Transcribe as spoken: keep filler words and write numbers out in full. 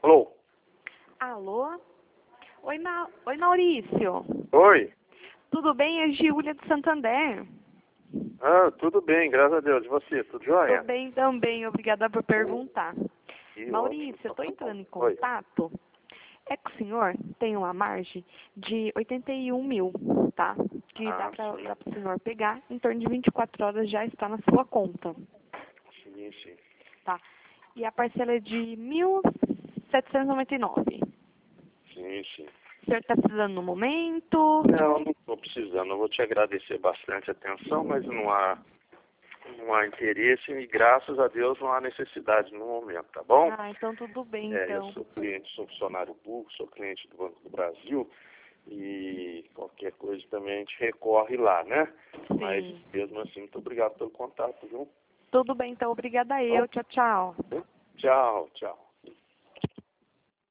Alô? Alô? Oi, Ma... Oi, Maurício. Oi? Tudo bem? É Giulia de Santander. Ah, tudo bem, graças a Deus. E você, tudo jóia? Tudo bem também, obrigada por perguntar. Que Maurício, ótimo. eu estou entrando em Oi. contato. É que o senhor tem uma margem de oitenta e um mil, tá? Que Ah, dá para sim. o senhor pegar, em torno de vinte e quatro horas já está na sua conta, Sim, sim. tá? E a parcela é de mil setecentos e noventa e nove. Sim, sim. O senhor está precisando no momento? Não, não estou precisando. Eu vou te agradecer bastante a atenção, mas não há, não há interesse e graças a Deus não há necessidade no momento, tá bom? Ah, então tudo bem, É, eu então. sou cliente, sou funcionário público, sou cliente do Banco do Brasil e qualquer coisa também a gente recorre lá, né? Mas Sim. mesmo assim, muito obrigado pelo contato, viu? Tudo bem, então. Obrigada Bom, eu. Tchau, tchau. tchau, tchau.